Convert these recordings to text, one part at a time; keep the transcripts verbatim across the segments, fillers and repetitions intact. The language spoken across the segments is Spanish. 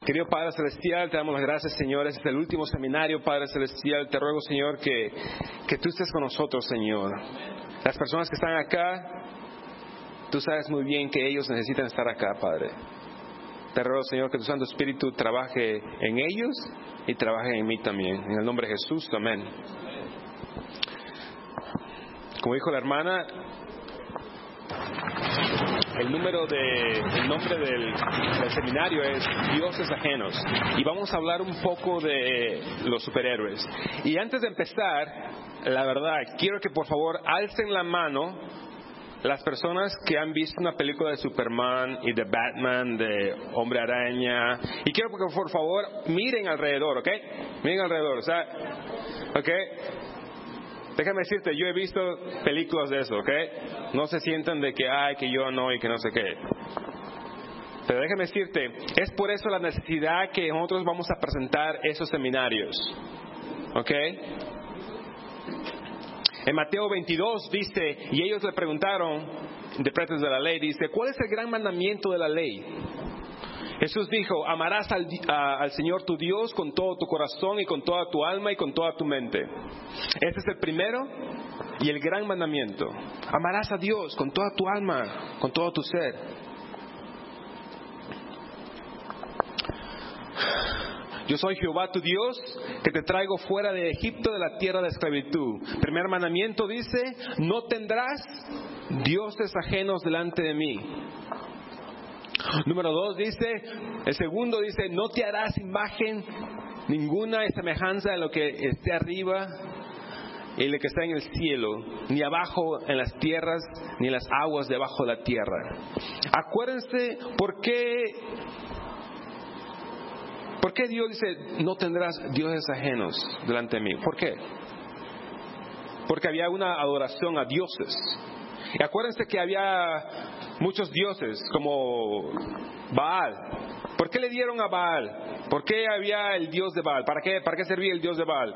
Querido Padre Celestial, te damos las gracias, Señor. Este es el último seminario, Padre Celestial. Te ruego, Señor, que, que tú estés con nosotros, Señor. Las personas que están acá, tú sabes muy bien que ellos necesitan estar acá, Padre. Te ruego, Señor, que tu Santo Espíritu trabaje en ellos y trabaje en mí también. En el nombre de Jesús, amén. Como dijo la hermana, el número de, el nombre del, del seminario es Dioses Ajenos, y vamos a hablar un poco de los superhéroes. Y antes de empezar, la verdad, quiero que por favor alcen la mano las personas que han visto una película de Superman y de Batman, de Hombre Araña, y quiero que por favor miren alrededor, ¿ok? Miren alrededor, o sea, ¿ok? Déjame decirte, yo he visto películas de eso, ¿ok? No se sientan de que, ay, que yo no y que no sé qué. Pero déjame decirte, es por eso la necesidad que nosotros vamos a presentar esos seminarios, ¿ok? En Mateo veintidós dice, y ellos le preguntaron, intérpretes de la ley, dice, ¿cuál es el gran mandamiento de la ley? Jesús dijo, amarás al, a, al Señor tu Dios con todo tu corazón y con toda tu alma y con toda tu mente. Este es el primero y el gran mandamiento. Amarás a Dios con toda tu alma, con todo tu ser. Yo soy Jehová tu Dios, que te traigo fuera de Egipto, de la tierra de esclavitud. Primer mandamiento dice, no tendrás dioses ajenos delante de mí. Número dos dice, el segundo dice, no te harás imagen ninguna de semejanza de lo que esté arriba y lo que está en el cielo, ni abajo en las tierras, ni en las aguas debajo de la tierra. Acuérdense por qué, por qué Dios dice, no tendrás dioses ajenos delante de mí. ¿Por qué? Porque había una adoración a dioses. Y acuérdense que había muchos dioses como Baal. ¿Por qué le dieron a Baal? ¿Por qué había el dios de Baal? ¿Para qué, para qué servía el dios de Baal?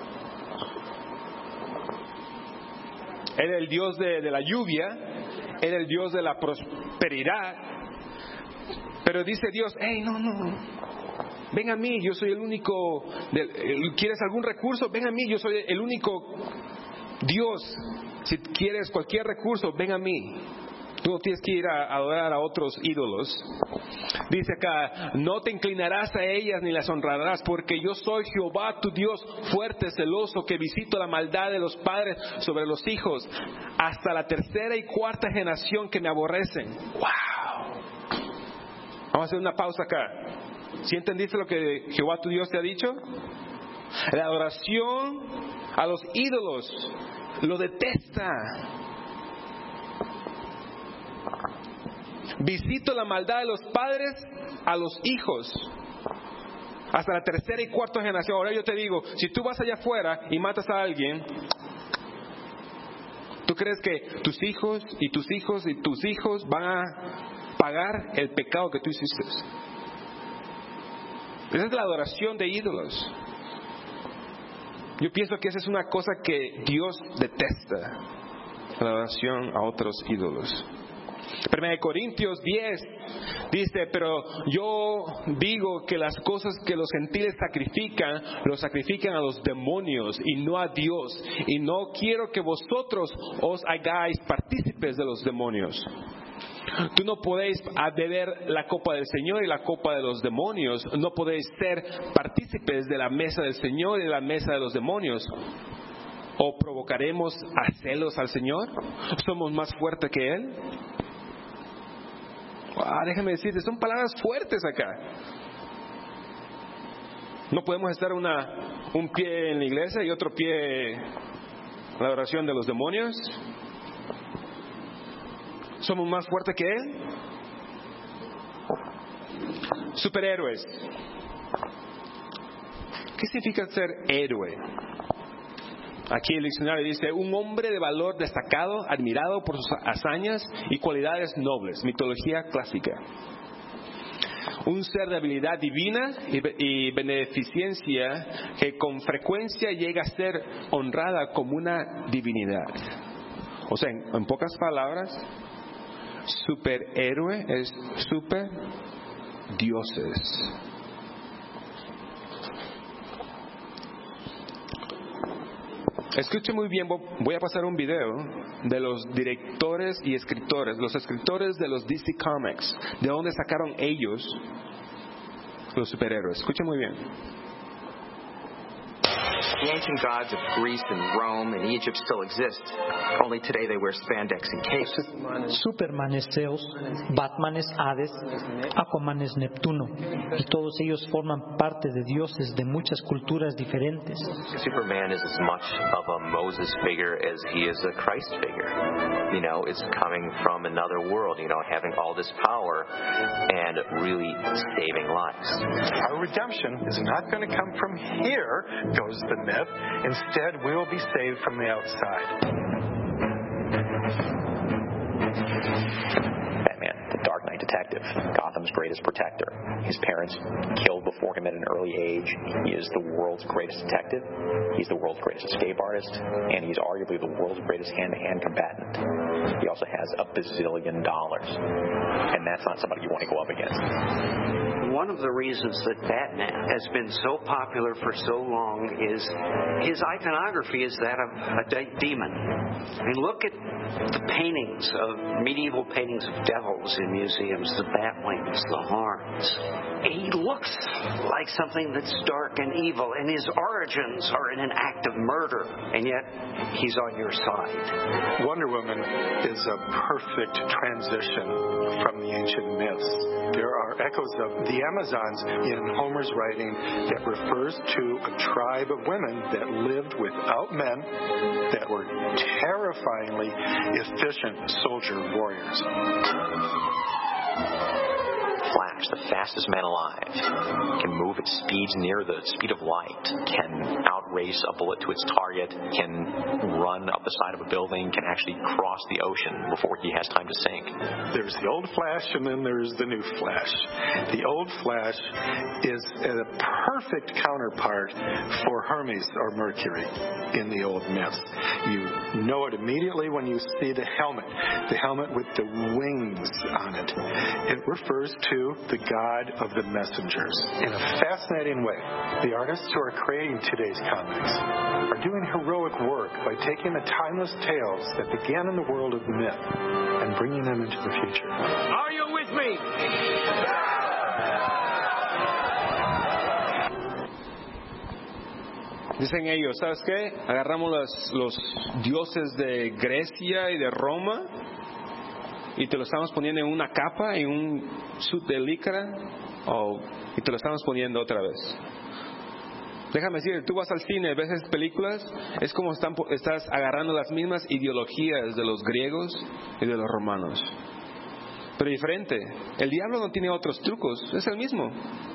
Era el dios de, de la lluvia, era el dios de la prosperidad. Pero dice Dios, hey, no, no, ven a mí, yo soy el único. De, ¿quieres algún recurso? Ven a mí, yo soy el único Dios. Si quieres cualquier recurso, ven a mí. Tú no tienes que ir a adorar a otros ídolos. Dice acá, no te inclinarás a ellas ni las honrarás, porque yo soy Jehová tu Dios, fuerte, celoso, que visito la maldad de los padres sobre los hijos, hasta la tercera y cuarta generación que me aborrecen. ¡Wow! Vamos a hacer una pausa acá. ¿Sí entendiste lo que Jehová tu Dios te ha dicho? La adoración a los ídolos lo detesta. Visito la maldad de los padres a los hijos, hasta la tercera y cuarta generación. Ahora yo te digo, si tú vas allá afuera y matas a alguien, ¿tú crees que tus hijos y tus hijos y tus hijos van a pagar el pecado que tú hiciste? Esa es la adoración de ídolos. Yo pienso que esa es una cosa que Dios detesta, la adoración a otros ídolos. Primera de Corintios diez dice, pero yo digo que las cosas que los gentiles sacrifican, los sacrifican a los demonios y no a Dios. Y no quiero que vosotros os hagáis partícipes de los demonios. Tú no podéis beber la copa del Señor y la copa de los demonios. No podéis ser partícipes de la mesa del Señor y de la mesa de los demonios. ¿O provocaremos a celos al Señor? ¿Somos más fuertes que Él? Ah, déjame decirte, son palabras fuertes acá. No podemos estar una, un pie en la iglesia y otro pie en la adoración de los demonios. ¿Somos más fuertes que Él? Superhéroes. ¿Qué significa ser héroe? Aquí el diccionario dice, un hombre de valor destacado, admirado por sus hazañas y cualidades nobles. Mitología clásica. Un ser de habilidad divina y beneficencia que con frecuencia llega a ser honrada como una divinidad. O sea, en, en pocas palabras, superhéroe es super dioses. Escuche muy bien, voy a pasar un video de los directores y escritores, los escritores de los D C Comics, de dónde sacaron ellos los superhéroes. Escuche muy bien. The ancient gods of Greece and Rome and Egypt still exist. Only today they wear spandex and capes. Superman es Zeus, Batman es Hades, Aquaman es Neptuno, y todos ellos forman parte de dioses de muchas culturas diferentes. Superman is as much of a Moses figure as he is a Christ figure. You know, it's coming from another world, you know, having all this power and really saving lives. Our redemption is not going to come from here, goes the myth. Instead, we will be saved from the outside. Batman, the Dark Knight detective, Gotham's greatest protector. His parents killed before him at an early age. He is the world's greatest detective. He's the world's greatest escape artist. And he's arguably the world's greatest hand-to-hand combatant. He also has a bazillion dollars. And that's not somebody you want to go up against. One of the reasons that Batman has been so popular for so long is his iconography is that of a de- demon. I mean, look at the paintings of medieval paintings of devils in museums, the bat wings, the horns. He looks like something that's dark and evil, and his origins are in an act of murder, and yet he's on your side. Wonder Woman is a perfect transition from the ancient myths. There are echoes of the Amazons in Homer's writing that refers to a tribe of women that lived without men, that were terrifyingly efficient soldier warriors. Flash, the fastest man alive, can move at speeds near the speed of light, can outrace a bullet to its target, can run up the side of a building, can actually cross the ocean before he has time to sink. There's the old Flash and then there's the new Flash. The old Flash is a perfect counterpart for Hermes or Mercury in the old myths. You know it immediately when you see the helmet, the helmet with the wings on it. It refers to the God of the messengers. In a fascinating way, the artists who are creating today's comics are doing heroic work by taking the timeless tales that began in the world of myth and bringing them into the future. Are you with me? Dicen ellos, ¿sabes qué? Agarramos los, los dioses de Grecia y de Roma y te lo estamos poniendo en una capa, en un suit de licra, oh, y te lo estamos poniendo otra vez. Déjame decir, tú vas al cine, ves esas películas, es como están, estás agarrando las mismas ideologías de los griegos y de los romanos. Pero diferente. El diablo no tiene otros trucos, es el mismo.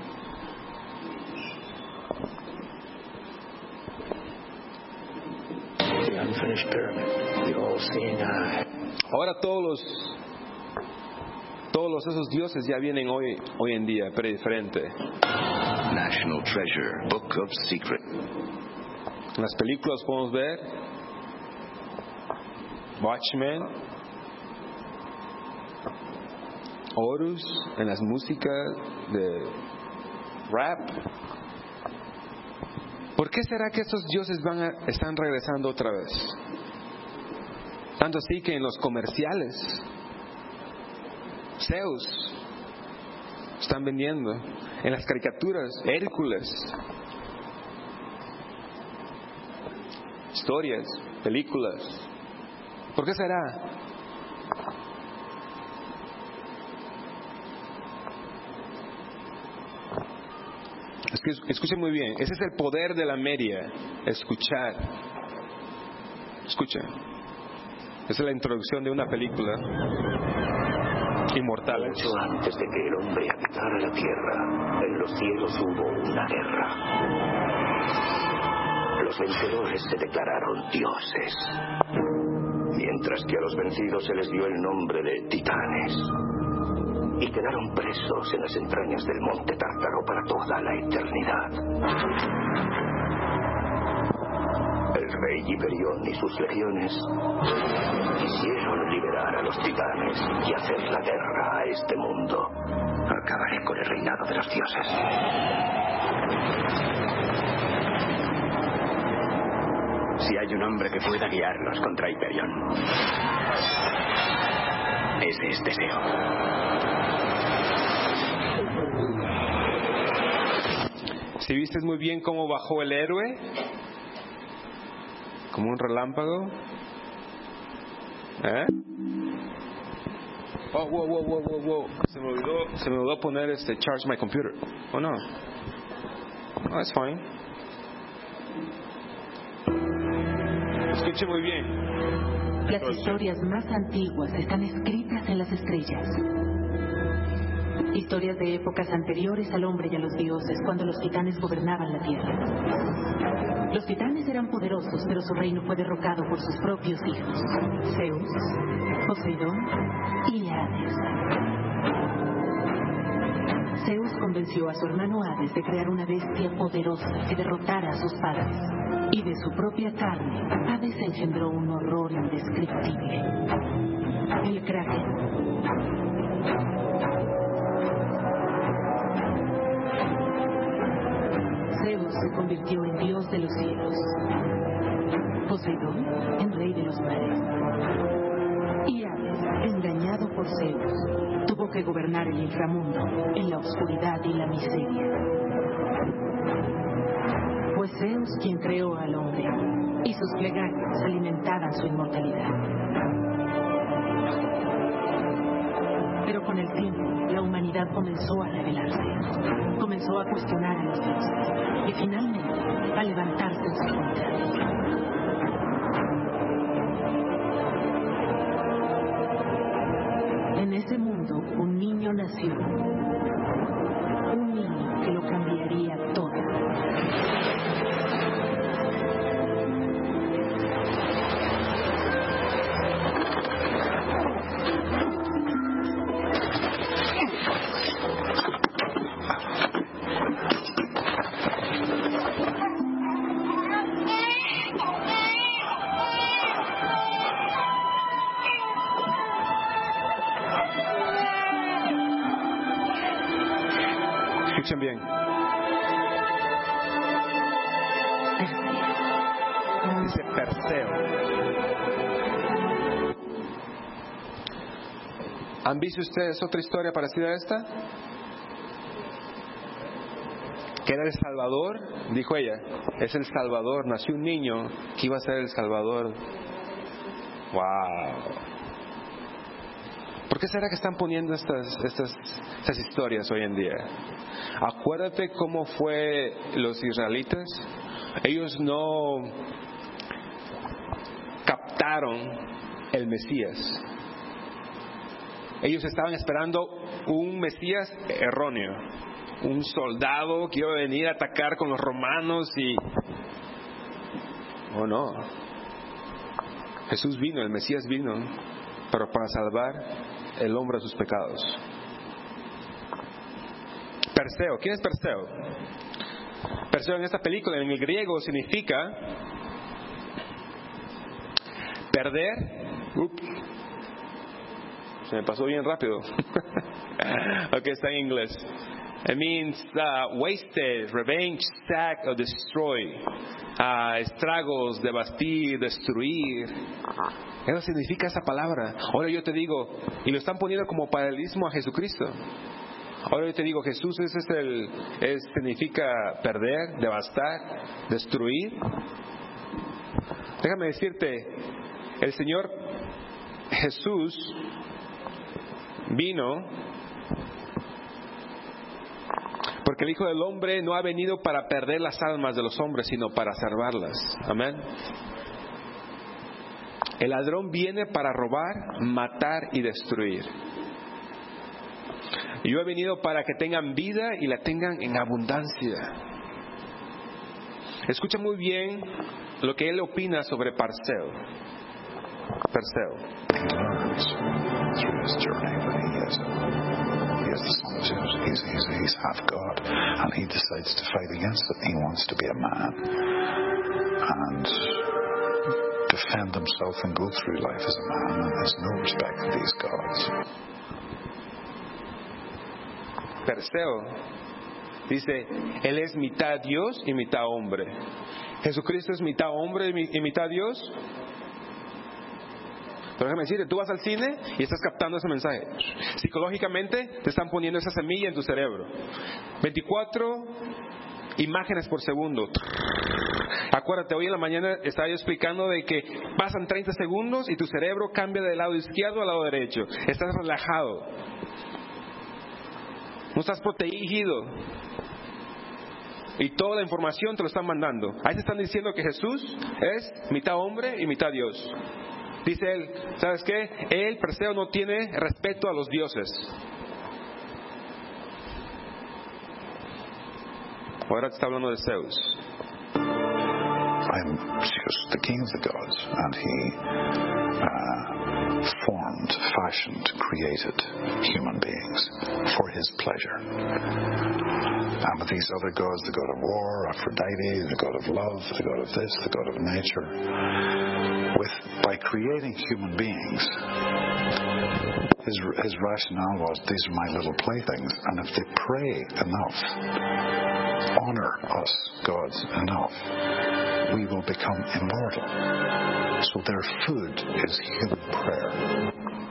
The unfinished pyramid, the all-seeing eye. Ahora todos los todos los, esos dioses ya vienen hoy hoy en día, pero diferente. National Treasure, Book of Secret. En las películas podemos ver Watchmen, Horus, en las músicas de rap. ¿Por qué será que estos dioses van a, están regresando otra vez? Tanto así que en los comerciales Zeus están vendiendo, en las caricaturas Hércules, historias, películas. ¿Por qué será? Es que escuchen muy bien, ese es el poder de la media, escuchar. Escuchen. Esa es la introducción de una película. Inmortales. Mucho antes de que el hombre habitara la tierra, en los cielos hubo una guerra. Los vencedores se declararon dioses, mientras que a los vencidos se les dio el nombre de titanes. Y quedaron presos en las entrañas del monte Tártaro para toda la eternidad. El rey Hiperión y sus legiones quisieron liberar a los titanes y hacer la guerra a este mundo. Acabaré con el reinado de los dioses. Si hay un hombre que pueda guiarlos contra Hyperion. Ese es Teseo. Si viste muy bien cómo bajó el héroe, como un relámpago. ¿Eh? Oh, wow, wow, wow, wow, wow. Se me olvidó, se me olvidó poner este charge my computer. Oh no. No, it's fine. Escuche muy bien. Las historias más antiguas están escritas en las estrellas. Historias de épocas anteriores al hombre y a los dioses, cuando los titanes gobernaban la tierra. Los titanes eran poderosos, pero su reino fue derrocado por sus propios hijos, Zeus, Poseidón y Hades. Zeus convenció a su hermano Hades de crear una bestia poderosa que derrotara a sus padres. Y de su propia carne, Hades engendró un horror indescriptible: el Kraken. Zeus se convirtió en dios de los cielos, Poseidón en rey de los mares, y Hades, engañado por Zeus, tuvo que gobernar el inframundo en la oscuridad y la miseria. Fue Zeus quien creó al hombre, y sus plegarias alimentaban su inmortalidad. Pero con el tiempo, la humanidad comenzó a rebelarse, comenzó a cuestionar a los dioses, y finalmente a levantarse en su contra. En ese mundo, un niño nació, un niño que lo cambiaría todo. Escuchen bien. Dice Perseo. ¿Han visto ustedes otra historia parecida a esta? Que era el Salvador, dijo ella. Es el Salvador. Nació un niño que iba a ser el Salvador. Wow. ¿Por qué será que están poniendo estas, estas, estas historias hoy en día? Acuérdate cómo fue los israelitas. Ellos no captaron el Mesías. Ellos estaban esperando un Mesías erróneo, un soldado que iba a venir a atacar con los romanos y... Oh no. Jesús vino, el Mesías vino, pero para salvar el hombre de sus pecados. Perseo, ¿quién es Perseo? Perseo en esta película, en el griego, significa perder. Ups. Se me pasó bien rápido. Ok, está en inglés. It means uh, wasted, revenge, sack, or destroy. Uh, estragos, devastar, destruir. Eso significa esa palabra. Ahora yo te digo, y lo están poniendo como paralelismo a Jesucristo. Ahora yo te digo, Jesús es, es el, es, significa perder, devastar, destruir. Déjame decirte, el Señor Jesús vino porque el Hijo del Hombre no ha venido para perder las almas de los hombres, sino para salvarlas. Amén. El ladrón viene para robar, matar y destruir. Y yo he venido para que tengan vida y la tengan en abundancia. Escucha muy bien lo que él opina sobre Perseo. Perseo. Through his journey, but he is, he is the son of Zeus. He's, he's, he's half God, and he decides to fight against it. He wants to be a man and defend himself and go through life as a man, and has no respect for these gods. Perseo Dice, Él es mitad Dios y mitad hombre. ¿Jesucristo es mitad hombre y mitad Dios? Pero déjame decirte, tú vas al cine y estás captando ese mensaje. Psicológicamente te están poniendo esa semilla en tu cerebro. veinticuatro imágenes por segundo. Acuérdate, hoy en la mañana estaba yo explicando de que pasan treinta segundos y tu cerebro cambia del lado izquierdo al lado derecho. Estás relajado. No estás protegido. Y toda la información te lo están mandando. Ahí te están diciendo que Jesús es mitad hombre y mitad Dios. Dice él, ¿sabes qué? Él, Perseo, no tiene respeto a los dioses. Ahora te está hablando de Zeus. I'm Zeus, the king of the gods, and he uh, formed, fashioned, created human beings for his pleasure. And with these other gods, the god of war, Aphrodite, the god of love, the god of this, the god of nature, with by creating human beings, his his rationale was, these are my little playthings, and if they pray enough, honor us gods enough, we will become immortal. So their food is human prayer.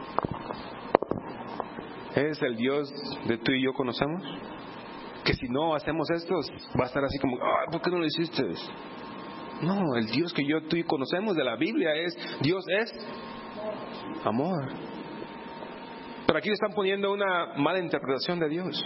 ¿Es el Dios de tú y yo conocemos? Que si no hacemos esto, va a estar así como, ah, ¿por qué no lo hiciste? No, el Dios que yo tú y conocemos de la Biblia es, Dios es amor. Pero aquí le están poniendo una mala interpretación de Dios.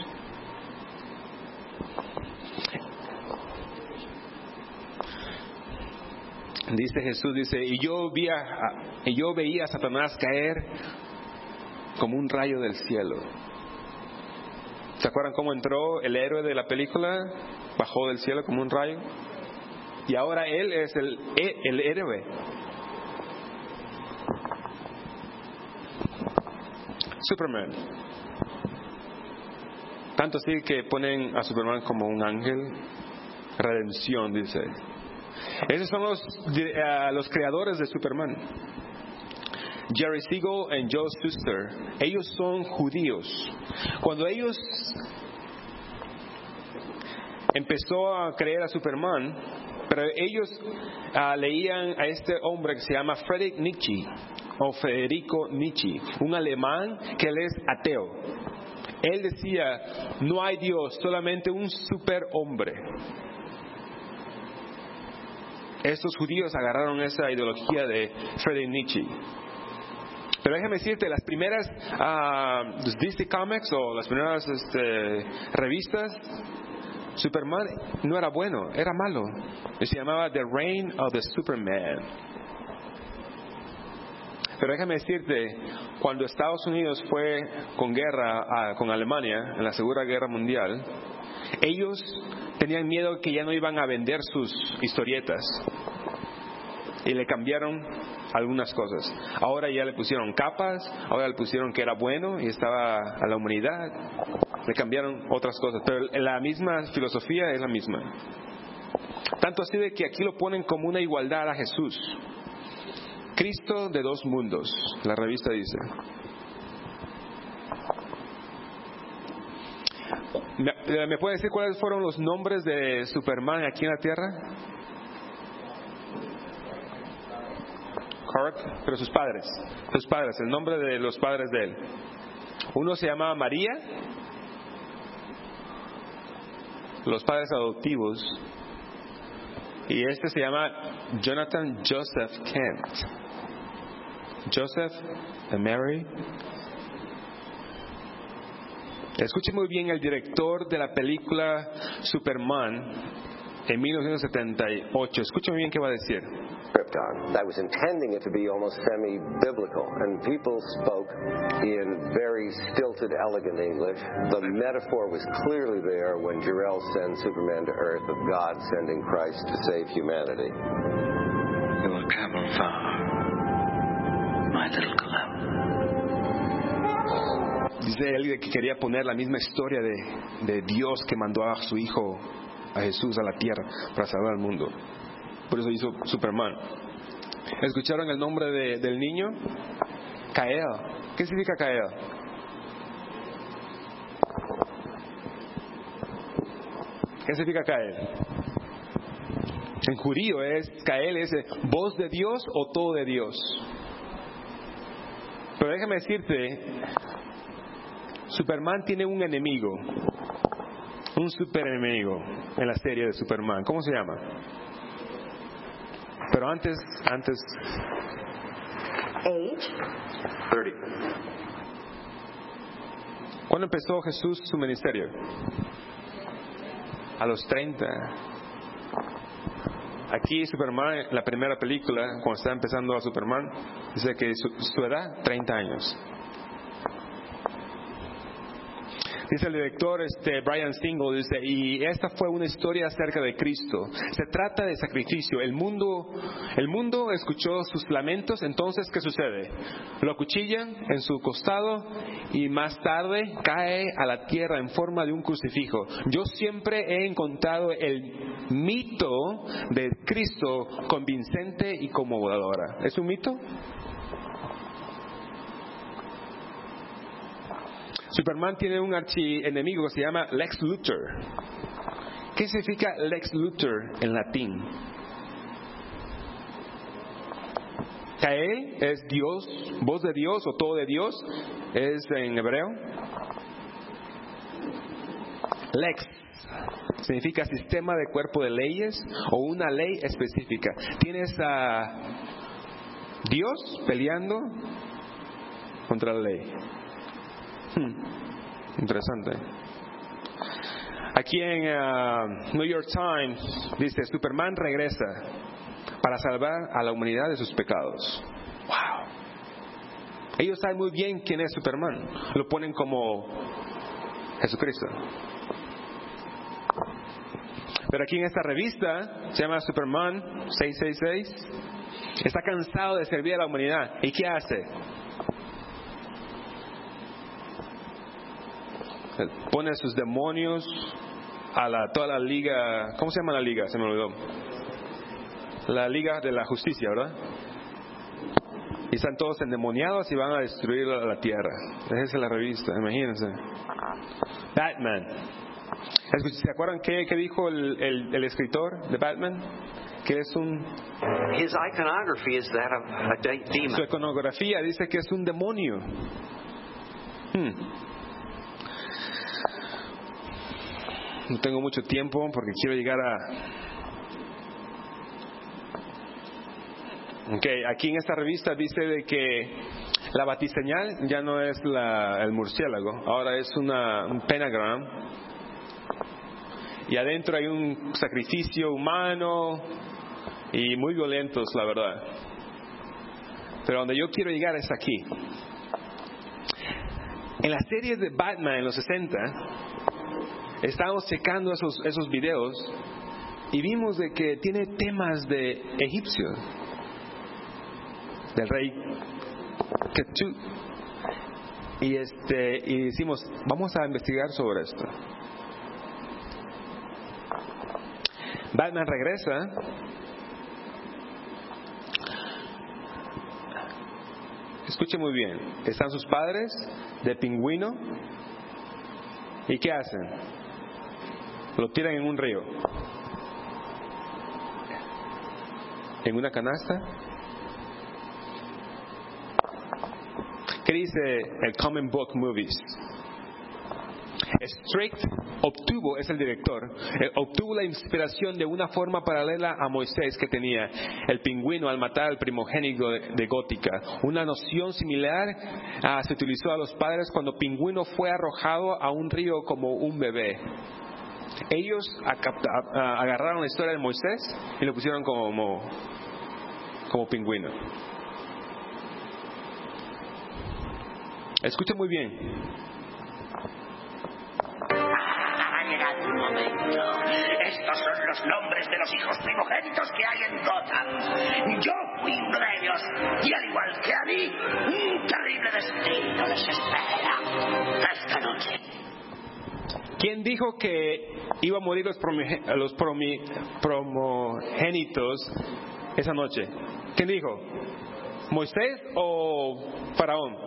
Dice Jesús, dice, y yo, vi a, y yo veía a Satanás caer como un rayo del cielo. ¿Se acuerdan cómo entró el héroe de la película? Bajó del cielo como un rayo. Y ahora él es el, el héroe. Superman. Tanto así que ponen a Superman como un ángel. Redención, dice. Esos son los, uh, los creadores de Superman. Jerry Siegel y Joe Shuster. Ellos son judíos. Cuando ellos empezó a creer a Superman, pero ellos uh, leían a este hombre que se llama Friedrich Nietzsche o Federico Nietzsche, un alemán que él es ateo. Él decía, no hay Dios, solamente un superhombre. Estos judíos agarraron esa ideología de Friedrich Nietzsche. Pero déjame decirte, las primeras uh, D C Comics o las primeras este, revistas, Superman no era bueno, era malo. Y se llamaba The Reign of the Superman. Pero déjame decirte, cuando Estados Unidos fue con guerra uh, con Alemania en la Segunda Guerra Mundial, ellos tenían miedo que ya no iban a vender sus historietas y le cambiaron algunas cosas. Ahora ya le pusieron capas, ahora le pusieron que era bueno y estaba a la humanidad, le cambiaron otras cosas, pero la misma filosofía es la misma. Tanto así de que aquí lo ponen como una igualdad a Jesús. Cristo de dos mundos, la revista dice. ¿Me, ¿Me puede decir cuáles fueron los nombres de Superman aquí en la tierra? Correct. Pero sus padres, sus padres, el nombre de los padres de él. Uno se llamaba María, los padres adoptivos, y este se llama Jonathan Joseph Kent. Joseph and Mary. Escuche muy bien, el director de la película Superman en mil novecientos setenta y ocho. Escuche muy bien qué va a decir. Krypton. That was intending it to be almost semi-biblical, and people spoke in very stilted, elegant English. The metaphor was clearly there when Jor-El sends Superman to Earth of God sending Christ to save humanity. You will travel far, my little cloud. Dice él que quería poner la misma historia de, de Dios que mandó a su hijo, a Jesús, a la tierra para salvar al mundo. Por eso hizo Superman. ¿Escucharon el nombre de, del niño? Kael. ¿Qué significa Kael? ¿Qué significa Kael? En judío es, Kael es voz de Dios o todo de Dios. Pero déjame decirte, Superman tiene un enemigo, un super enemigo en la serie de Superman. ¿Cómo se llama? Pero antes, antes... Age. thirty. ¿Cuándo empezó Jesús su ministerio? A los treinta. Aquí Superman, la primera película, cuando está empezando a Superman, dice que su, su edad, treinta años. Dice el director este, Brian Singer, dice, y esta fue una historia acerca de Cristo. Se trata de sacrificio. El mundo, el mundo escuchó sus lamentos, entonces ¿qué sucede? Lo acuchillan en su costado y más tarde cae a la tierra en forma de un crucifijo. Yo siempre he encontrado el mito de Cristo convincente y conmovedora. ¿Es un mito? Superman tiene un archienemigo que se llama Lex Luthor. ¿Qué significa Lex Luthor en latín? Kael es Dios, voz de Dios o todo de Dios, es en hebreo. Lex significa sistema de cuerpo de leyes o una ley específica. Tienes a Dios peleando contra la ley. Hmm, interesante. Aquí en uh, New York Times dice, Superman regresa para salvar a la humanidad de sus pecados. Wow. Ellos saben muy bien quién es Superman. Lo ponen como Jesucristo. Pero aquí en esta revista, se llama Superman seiscientos sesenta y seis, está cansado de servir a la humanidad. ¿Y qué hace? Pone a sus demonios a la, toda la liga. ¿Cómo se llama la liga? Se me olvidó. La liga de la justicia, ¿verdad? Y están todos endemoniados y van a destruir la, la tierra. Esa es la revista, imagínense. Batman. ¿Se acuerdan qué, qué dijo el, el, el escritor de Batman? Que es un... His iconography is that of a demon. Su iconografía dice que es un demonio. Hmm. No tengo mucho tiempo porque quiero llegar a... Ok, aquí en esta revista dice de que la batiseñal ya no es la, el murciélago, ahora es una, un pentagram. Y adentro hay un sacrificio humano y muy violentos, la verdad. Pero donde yo quiero llegar es aquí. En las series de Batman en los sesenta... estábamos checando esos, esos videos y vimos de que tiene temas de egipcio, del rey Ketú. Y este y decimos, vamos a investigar sobre esto. Batman regresa. Escuche muy bien. Están sus padres de pingüino. ¿Y qué hacen? Lo tiran en un río, en una canasta. ¿Qué dice el Comic Book Movies? Strict obtuvo, es el director, eh, obtuvo la inspiración de una forma paralela a Moisés que tenía el pingüino al matar al primogénito de, de Gótica. Una noción similar ah, se utilizó a los padres cuando Pingüino fue arrojado a un río como un bebé. Ellos agarraron la historia de Moisés y lo pusieron como, como pingüino. Escucha muy bien. Ha llegado un momento. Estos son los nombres de los hijos primogénitos que hay en Gotham. Yo fui uno de ellos. Y al igual que a mí, un terrible destino les espera esta noche. ¿Quién dijo que iba a morir los, promi- los promi- promogénitos esa noche? ¿Quién dijo? ¿Moisés o Faraón?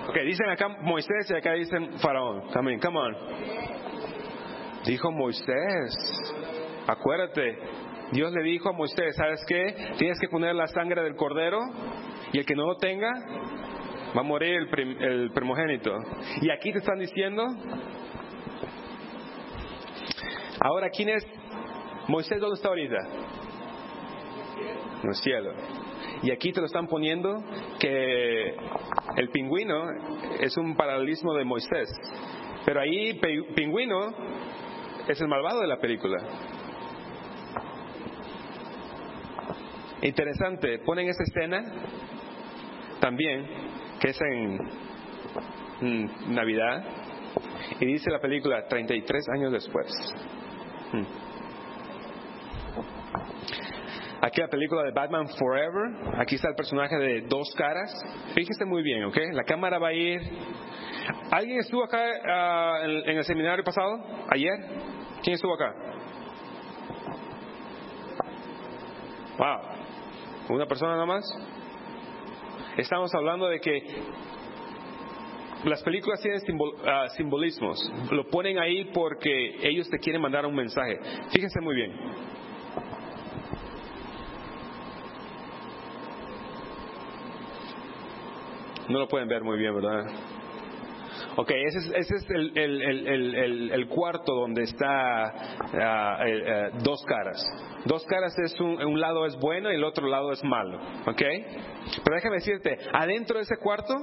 Ok, dicen acá Moisés y acá dicen Faraón. También, come on. Dijo Moisés. Acuérdate, Dios le dijo a Moisés, ¿sabes qué? Tienes que poner la sangre del cordero y el que no lo tenga va a morir el, prim, el primogénito. Y aquí te están diciendo, ahora, ¿quién es Moisés? ¿Dónde está ahorita? En el cielo. Y aquí te lo están poniendo que el pingüino es un paralelismo de Moisés. Pero ahí pingüino es el malvado de la película. Interesante, ponen esa escena también, que es en mm, Navidad, y dice la película treinta y tres años después. Mm. Aquí la película de Batman Forever, aquí está el personaje de dos caras. Fíjese muy bien, ¿ok? La cámara va a ir. ¿Alguien estuvo acá uh, en, en el seminario pasado? ¿Ayer? ¿Quién estuvo acá? Wow. ¿Una persona nada más? Estamos hablando de que las películas tienen simbol, uh, simbolismos. Lo ponen ahí porque ellos te quieren mandar un mensaje. Fíjense muy bien. No lo pueden ver muy bien, ¿verdad? Ok, ese es, ese es el, el, el, el, el cuarto donde está uh, el, uh, dos caras. Dos caras es un, un lado es bueno y el otro lado es malo, ¿ok? Pero déjame decirte, adentro de ese cuarto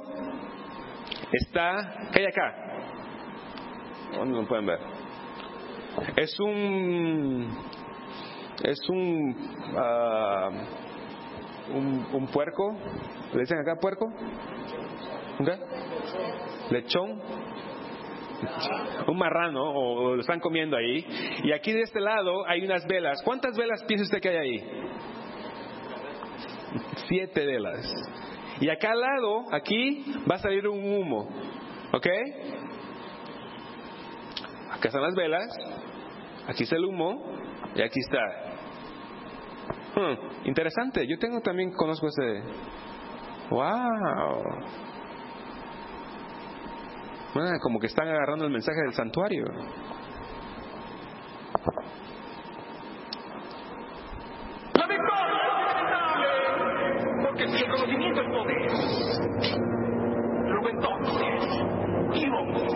está, ¿qué hay acá? Oh, no lo pueden ver. Es un, es un, uh, un, un puerco. ¿Le dicen acá puerco? ¿Okay? Lechón, un marrano, o, o lo están comiendo ahí. Y aquí de este lado hay unas velas. ¿Cuántas velas piensa usted que hay ahí? Siete velas. Y acá al lado, aquí va a salir un humo, ¿ok? Acá están las velas, aquí está el humo y aquí está. Hmm, interesante. Yo tengo también conozco ese. Wow. Ah, como que están agarrando el mensaje del santuario. La victoria es inevitable, porque si el conocimiento es poder, luego entonces, Dios.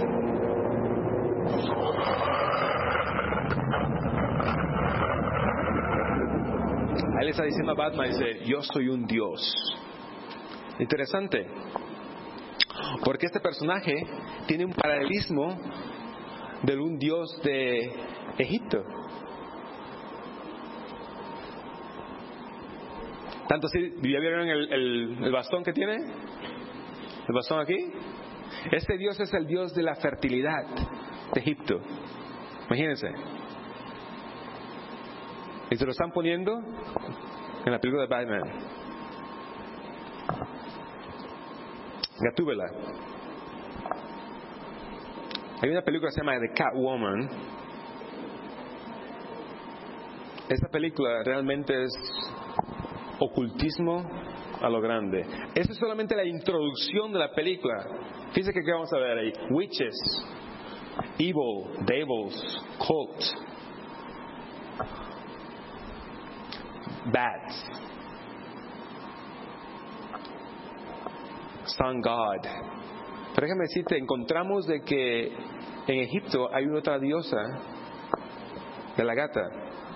Ahí le está diciendo a Batman, dice, yo soy un Dios. Interesante. Porque este personaje tiene un paralelismo de un dios de Egipto. Tanto si, ¿ya vieron el, el, el bastón que tiene? ¿El bastón aquí? Este dios es el dios de la fertilidad de Egipto. Imagínense. Y se lo están poniendo en la película de Batman. Gatúbela. Hay una película que se llama The Catwoman. Esta película realmente es ocultismo a lo grande. Esa es solamente la introducción de la película. Fíjense que vamos a ver ahí: witches, evil, devils, cult, bats, Sun God. Pero déjame decirte, encontramos de que en Egipto hay una otra diosa de la gata.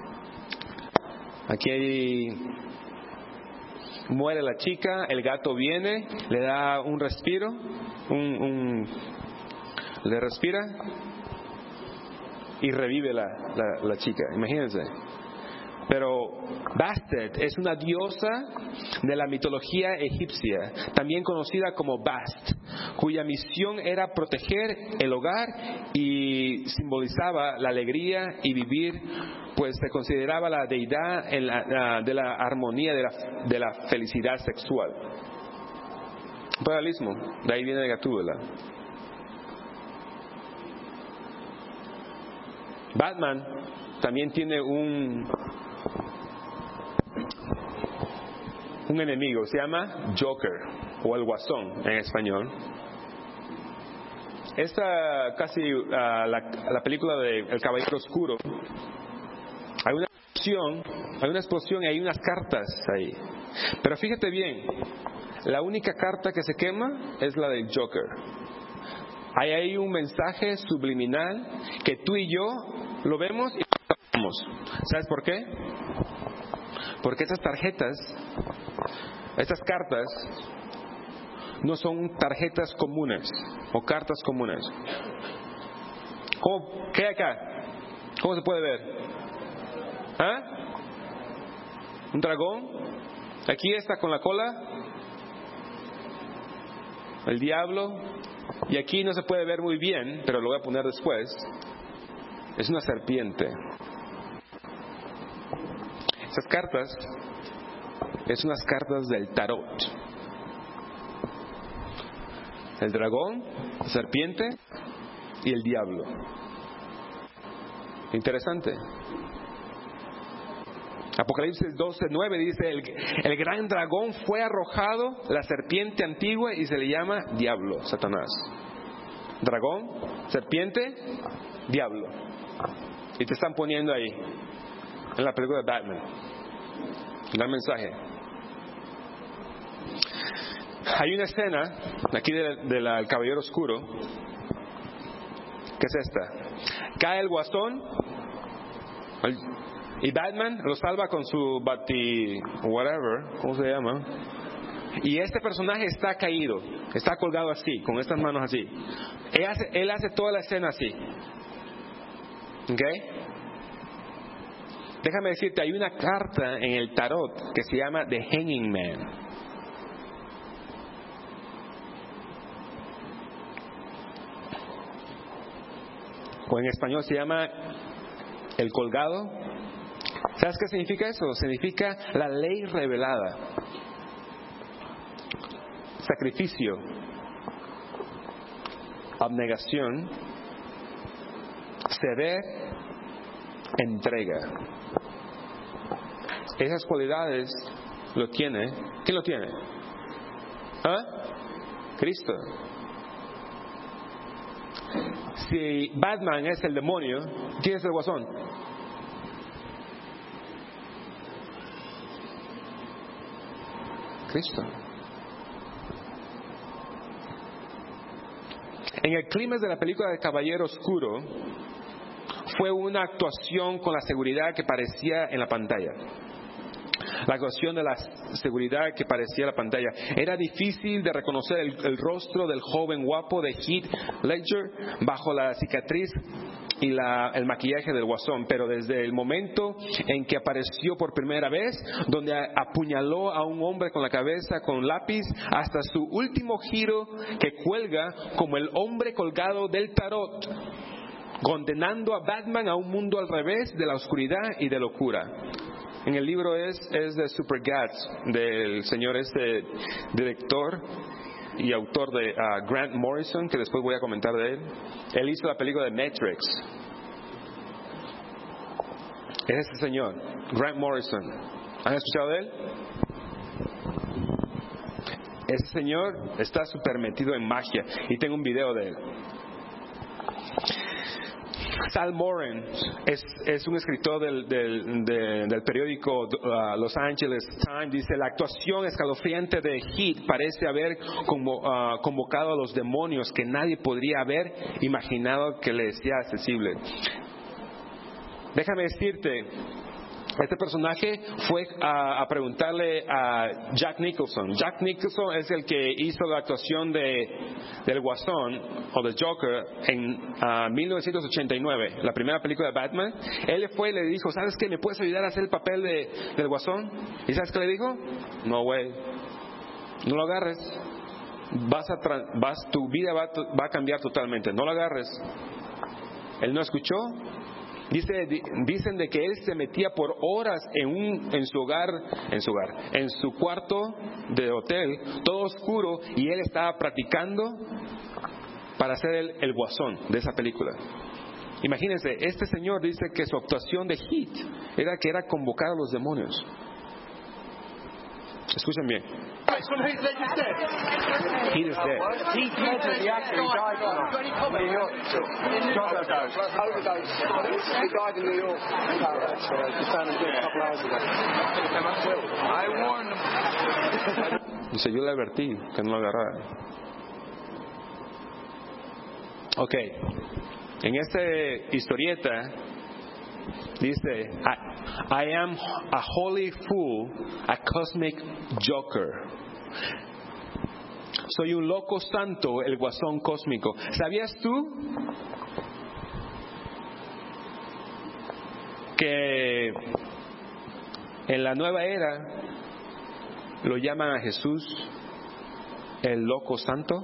Aquí hay, muere la chica, el gato viene, le da un respiro, un, un le respira y revive la, la, la chica. Imagínense. Pero Bastet es una diosa de la mitología egipcia, también conocida como Bast, cuya misión era proteger el hogar y simbolizaba la alegría y vivir, pues se consideraba la deidad en la, la, de la armonía, de la, de la felicidad sexual. Paralelismo, de ahí viene Gatúbela. Batman también tiene un un enemigo, se llama Joker o el Guasón en español. esta casi uh, la, la película de El Caballero Oscuro, hay una explosión, hay una explosión y hay unas cartas ahí. Pero fíjate bien, la única carta que se quema es la del Joker. Hay ahí un mensaje subliminal que tú y yo lo vemos y lo vemos. ¿Sabes por qué? Porque estas tarjetas, estas cartas, no son tarjetas comunes o cartas comunes. ¿Cómo, ¿Qué hay acá? ¿Cómo se puede ver? ¿Ah? ¿Un dragón? Aquí está con la cola. El diablo. Y aquí no se puede ver muy bien, pero lo voy a poner después. Es una serpiente. Esas cartas es unas cartas del tarot. El dragón, la serpiente y el diablo. Interesante. Apocalipsis doce nueve dice, el, el gran dragón fue arrojado, la serpiente antigua, y se le llama diablo, Satanás. Dragón, serpiente, diablo. Y te están poniendo ahí, en la película de Batman. Gran mensaje. Hay una escena aquí del de de Caballero Oscuro. ¿Qué es esta? Cae el guasón el, y Batman lo salva con su bati whatever, ¿cómo se llama? Y este personaje está caído, está colgado así, con estas manos así. Él hace, él hace toda la escena así. ¿Ok? Déjame decirte, hay una carta en el tarot que se llama The Hanging Man. O en español se llama el colgado. ¿Sabes qué significa eso? Significa la ley revelada. Sacrificio, abnegación, ceder, entrega. Esas cualidades lo tiene. ¿Quién lo tiene? ¿Ah? Cristo. Si Batman es el demonio, ¿quién es el guasón? Cristo. En el clímax de la película de Caballero Oscuro fue una actuación con la seguridad que parecía en la pantalla. La actuación de la seguridad que parecía en la pantalla. Era difícil de reconocer el, el rostro del joven guapo de Heath Ledger bajo la cicatriz y la, el maquillaje del guasón, pero desde el momento en que apareció por primera vez, donde apuñaló a un hombre con la cabeza con lápiz, hasta su último giro que cuelga como el hombre colgado del tarot, condenando a Batman a un mundo al revés de la oscuridad y de locura. En el libro es, es de Super Gats, del señor este director y autor de uh, Grant Morrison, que después voy a comentar de él. Él hizo la película de Matrix. Es ese señor, Grant Morrison. ¿Han escuchado de él? Ese señor está súper metido en magia y tengo un video de él. Sal Moran es, es un escritor del, del, del, del periódico uh, Los Angeles Times. Dice, la actuación escalofriante de Heath parece haber como, uh, convocado a los demonios que nadie podría haber imaginado que le sea accesible. Déjame decirte, este personaje fue a, a preguntarle a Jack Nicholson. Jack Nicholson es el que hizo la actuación de del Guasón o de Joker en uh, mil novecientos ochenta y nueve, la primera película de Batman. Él fue y le dijo, ¿sabes qué? ¿Me puedes ayudar a hacer el papel de, del Guasón? ¿Y sabes qué le dijo? No, güey, no lo agarres. Vas a tra- vas, tu vida va, va a cambiar totalmente. No lo agarres. Él no escuchó. Dice, dicen de que él se metía por horas en, un, en su hogar, en su hogar, en su cuarto de hotel, todo oscuro, y él estaba practicando para ser el, el guasón de esa película. Imagínense, este señor dice que su actuación de Heath era que era convocar a los demonios. Escuchen bien. He is dead. Heath Ledger, the actor, he died in New York. Overdose. Overdose. He died in New York. Just found him dead a couple hours ago. I warned him. Dice, yo le advertí que no lo agarrara. Ok. En esta historieta dice, I, I am a holy fool, a cosmic joker. Soy un loco santo, el guasón cósmico. ¿Sabías tú que en la nueva era lo llaman a Jesús el loco santo?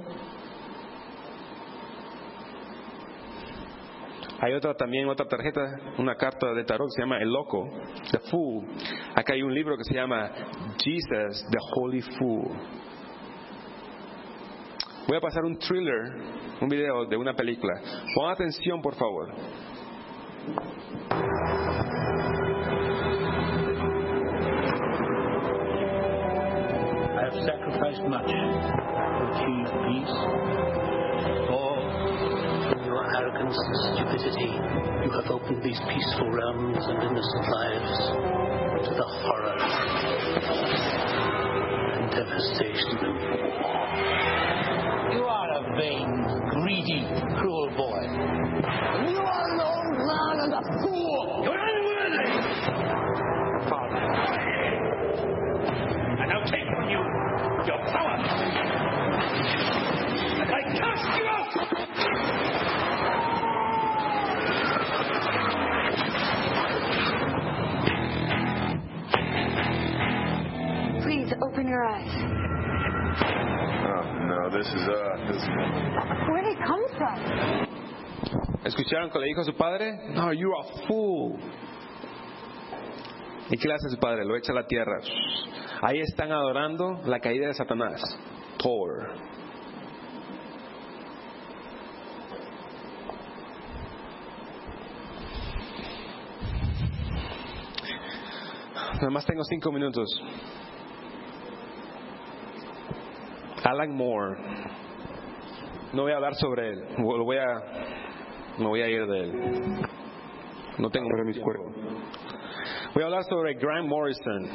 Hay otra también, otra tarjeta, una carta de tarot que se llama El Loco, The Fool. Acá hay un libro que se llama Jesus, The Holy Fool. Voy a pasar un thriller, un video de una película. Pon atención, por favor. I have sacrificed much to achieve peace. All from your arrogance and stupidity, you have opened these peaceful realms and innocent lives to the horror and devastation of war. You are a vain, greedy, cruel boy. You are an old man and a fool. You're unworthy. Father. And I'll take from you your power. And I cast you out. Please open your eyes. No, this is uh, this. Where did it come from? ¿Escucharon que le dijo a su padre? No, you're a fool. ¿Y qué le hace su padre? Lo echa a la tierra. Ahí están adorando la caída de Satanás, Thor. Nada más tengo cinco minutos. Alan Moore. No voy a hablar sobre él. Lo voy a, me voy a ir de él. No tengo mis cuerpos. Voy a hablar sobre Grant Morrison.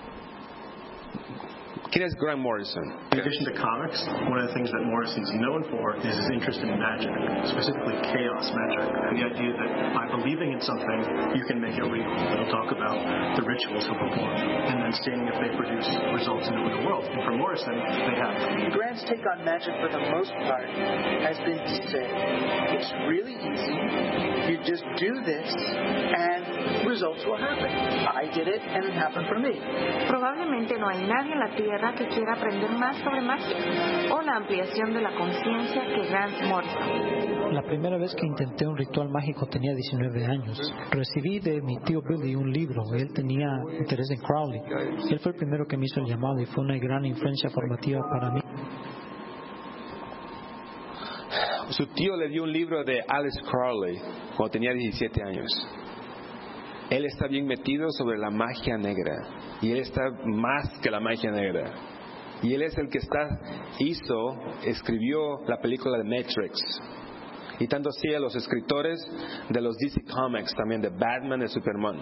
¿Quién es Grant Morrison? In addition to comics, one of the things that Morrison's known for is his interest in magic, specifically chaos magic. And the idea that by believing in something, you can make it real. He'll talk about the rituals he'll perform and then seeing if they produce results in the real world. And for Morrison, they have. Grant's take on magic, for the most part, has been to say, it's really easy. You just do this, and results will happen. I did it, and it happened for me. Probablemente no hay nadie en la Tierra que quiera aprender más sobre magia o la ampliación de la conciencia que Grant Morrison. La primera vez que intenté un ritual mágico tenía diecinueve años. Recibí de mi tío Billy un libro. Él tenía interés en Crowley. Él fue el primero que me hizo el llamado y fue una gran influencia formativa para mí. Su tío le dio un libro de Alice Crowley cuando tenía diecisiete años. Él está bien metido sobre la magia negra. Y él está más que la magia negra. Y él es el que está, hizo, escribió la película de Matrix. Y tanto así a los escritores de los D C Comics también, de Batman y Superman.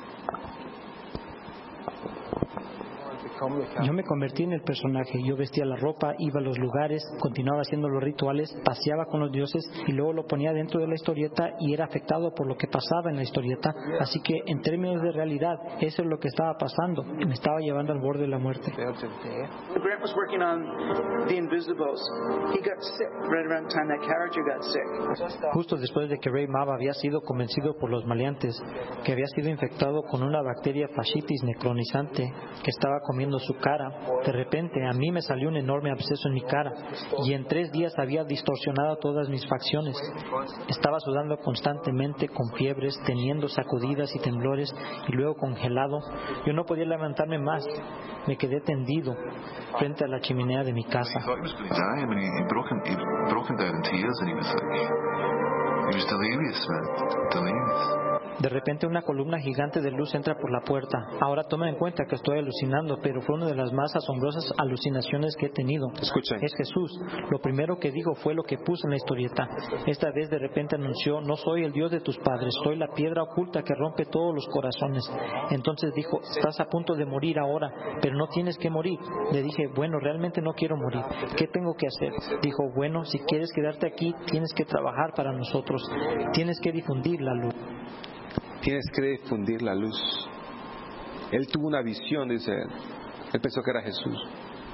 Yo me convertí en el personaje. Yo vestía la ropa, iba a los lugares, continuaba haciendo los rituales, paseaba con los dioses y luego lo ponía dentro de la historieta y era afectado por lo que pasaba en la historieta. Así que en términos de realidad, eso es lo que estaba pasando. Me estaba llevando al borde de la muerte. Grant was working on The Invisibles. He got sick right around the time that character got sick. Justo después de que Ray Mava había sido convencido por los maleantes que había sido infectado con una bacteria fascitis necronizante que estaba comiendo su cara, de repente a mí me salió un enorme absceso en mi cara y en tres días había distorsionado todas mis facciones. Estaba sudando constantemente, con fiebres, teniendo sacudidas y temblores y luego congelado. Yo no podía levantarme más. Me quedé tendido frente a la chimenea de mi casa. De repente una columna gigante de luz entra por la puerta. Ahora toma en cuenta que estoy alucinando, pero fue una de las más asombrosas alucinaciones que he tenido. Escuchen. Es Jesús. Lo primero que dijo fue lo que puse en la historieta. Esta vez de repente anunció: no soy el Dios de tus padres, soy la piedra oculta que rompe todos los corazones. Entonces dijo: estás a punto de morir ahora, pero no tienes que morir. Le dije: bueno, realmente no quiero morir. ¿Qué tengo que hacer? Dijo: bueno, si quieres quedarte aquí, tienes que trabajar para nosotros. Tienes que difundir la luz. Tienes que difundir la luz. Él tuvo una visión, dice él. Él pensó que era Jesús.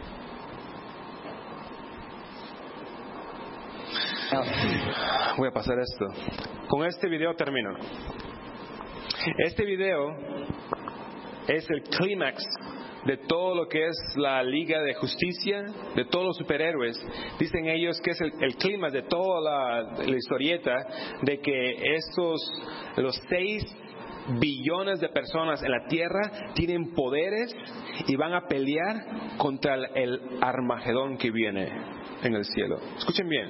Voy a pasar esto. Con este video termino. Este video es el clímax de todo lo que es la Liga de Justicia, de todos los superhéroes. Dicen ellos que es el, el clímax de toda la, la historieta, de que estos, los seis billones de personas en la tierra tienen poderes y van a pelear contra el, el Armagedón que viene en el cielo. Escuchen bien.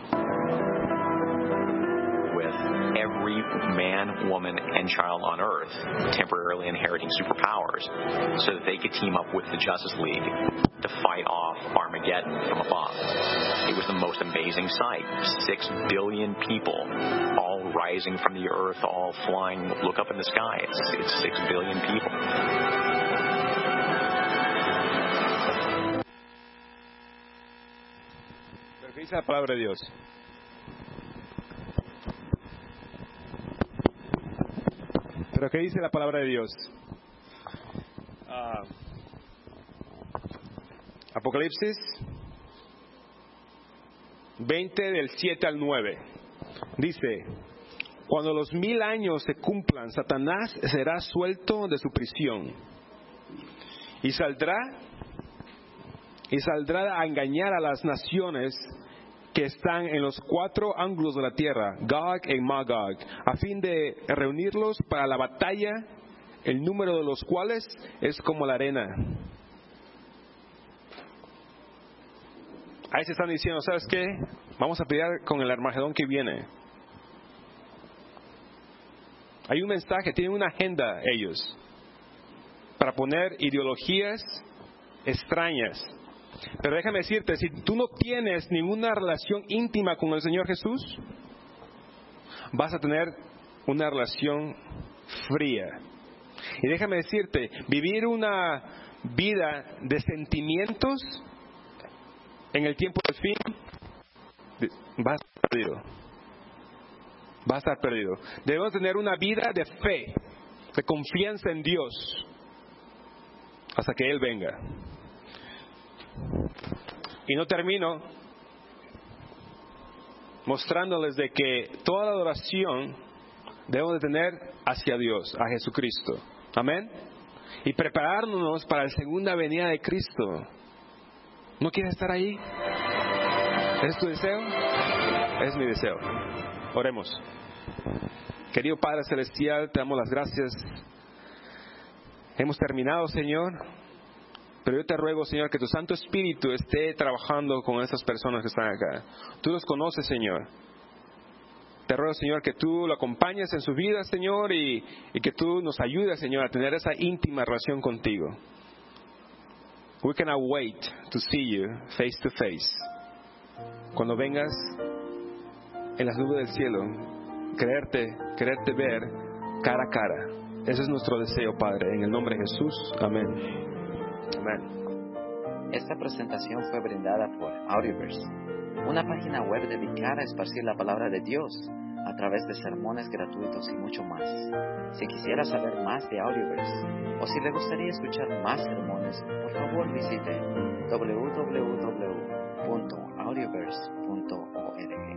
Every man, woman, and child on Earth temporarily inheriting superpowers so that they could team up with the Justice League to fight off Armageddon from above. It was the most amazing sight. Six billion people all rising from the earth, all flying. Look up in the sky. It's, it's six billion people. Pero ¿qué dice la palabra de Dios? Pero ¿qué dice la palabra de Dios? Uh, Apocalipsis veinte del siete al nueve. Dice: cuando los mil años se cumplan, Satanás será suelto de su prisión y saldrá y saldrá a engañar a las naciones que están en los cuatro ángulos de la tierra, Gog y Magog, a fin de reunirlos para la batalla, el número de los cuales es como la arena. Ahí se están diciendo: ¿sabes qué? Vamos a pelear con el Armagedón que viene. Hay un mensaje, tienen una agenda ellos, para poner ideologías extrañas. Pero déjame decirte, si tú no tienes ninguna relación íntima con el Señor Jesús, vas a tener una relación fría. Y déjame decirte, vivir una vida de sentimientos en el tiempo del fin, va a estar perdido. Va a estar perdido. Debemos tener una vida de fe, de confianza en Dios, hasta que Él venga. Y no termino mostrándoles de que toda la adoración debemos de tener hacia Dios, a Jesucristo. Amén. Y prepararnos para la segunda venida de Cristo. ¿No quieres estar ahí? ¿Es tu deseo? Es mi deseo. Oremos. Querido Padre Celestial, te damos las gracias. Hemos terminado, Señor. Pero yo te ruego, Señor, que tu Santo Espíritu esté trabajando con estas personas que están acá. Tú los conoces, Señor. Te ruego, Señor, que tú lo acompañes en su vida, Señor, y, y que tú nos ayudes, Señor, a tener esa íntima relación contigo. We cannot wait to see you face to face. Cuando vengas en las nubes del cielo, quererte, quererte ver cara a cara. Ese es nuestro deseo, Padre, en el nombre de Jesús. Amén. Amén. Esta presentación fue brindada por Audioverse, una página web dedicada a esparcir la palabra de Dios a través de sermones gratuitos y mucho más. Si quisiera saber más de Audioverse o si le gustaría escuchar más sermones, por favor visite doble u doble u doble u punto audioverse punto org.